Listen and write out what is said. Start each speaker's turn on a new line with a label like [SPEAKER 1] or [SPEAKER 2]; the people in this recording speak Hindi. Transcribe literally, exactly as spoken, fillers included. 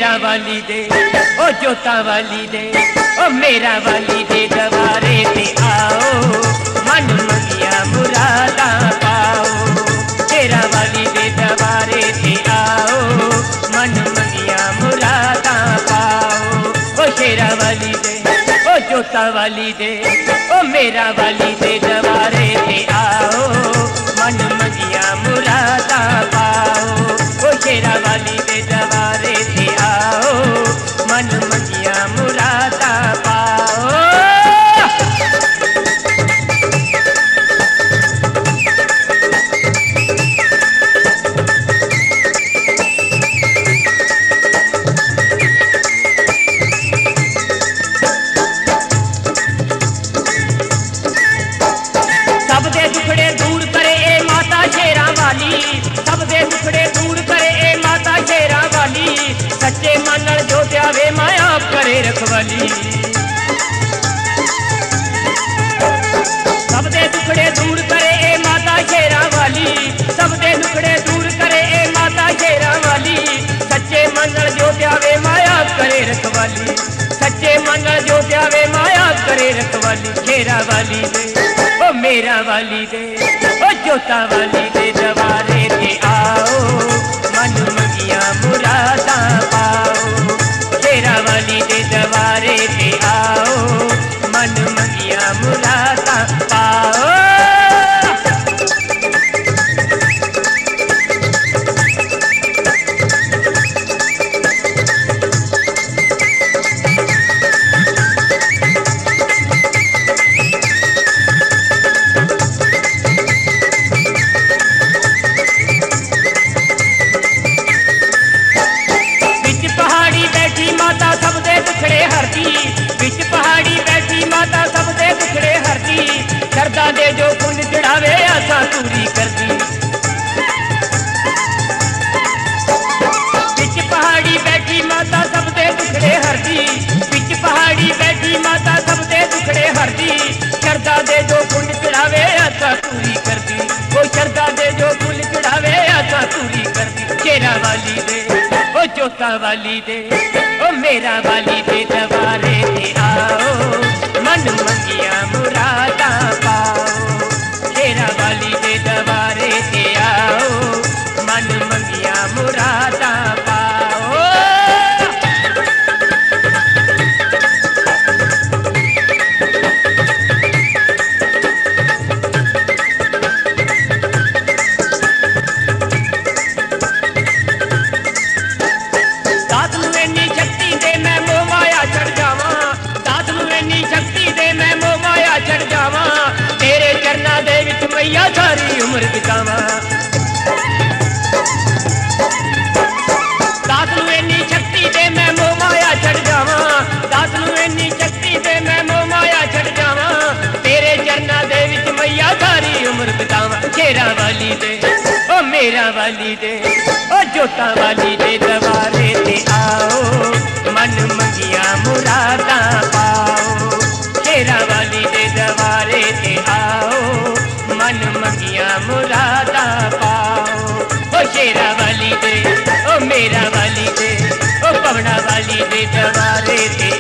[SPEAKER 1] शेरा वाली दे ओ जोता वाली दे ओ मेरा वाली दे दवारे ते आओ मन मंगिया मुरादा पाओ। शेरा वाली दे दवारे ते आओ मन मंगिया मुरादा पाओ। ओ शेरा वाली दे ओ जोता वाली दे ओ मेरा वाली दे दवारे ते आओ मन मंगिया मुरादा पाओ। ओ शेरा वाली दे दवारे ते आओ मन मंगिया मुरादा पाओ। सब दे दुखड़े दूर करे ए माता शेरा वाली, सब दे दुखड़े दूर करे ए माता शेरा वाली। सच्चे मन जो त्यावे माया करे रखवाली। सब दे दुखड़े दूर करे ए माता शेरा वाली, सब दे दुखड़े दूर करे ए माता शेरा वाली। सच्चे मन जो त्यावे माया करे रखवाली, सच्चे मन जो त्यावे माया करे रखवाली। शेरा वाली दे ओ मेरा वाली दे ओ जोता वाली दे दवारे ते आओ मन मंगिया मुरादा पाओ। शेरा वाली दे दवारे ते आओ मन मंगिया मुरादा पाओ। माता सब दे दुखड़े हरती, बिच पहाड़ी बैठी माता सब दे दुखड़े हरती। शरदा दे जो फुल चढ़ावे आसा पूरी करती। बिच पहाड़ी बैठी माता सब दे दुखड़े हरती, बिच पहाड़ी बैठी माता सब दे दुखड़े हरती। शरदा दे जो फुल चढ़ावे आसा पूरी करती। वो शरदा दे जो फुल चढ़ावे आसा पूरी करती। शेरा वाली दे ओ जोता वाली दे ओ मेरा वाली दे दवारे ते आओ मन मंगिया मुरादा पाओ। शेरा वाली दे दवारे ते आओ मन मंगिया मुरादा पाओ। मैया सारी उम्र बितावा दास नूं इन्नी शक्ति दे मैं मोह माया छड़ जावा। दास नूं इन्नी शक्ति दे मैं मोह माया छड़ जावा। तेरे चरना दे विच मैया सारी उम्र बितावा। शेरा वाली दे ओ मेरा वाली दे ओ जोता वाली दे दवारे ते आओ मन मंगिया मुरादा पाओ। शेरा वाली दे दवारे ते आओ मन मंगिया मुरादा पाओ। ओ शेरा वाली दे ओ मेरा वाली दे ओ पवना वाली दे दवारे ते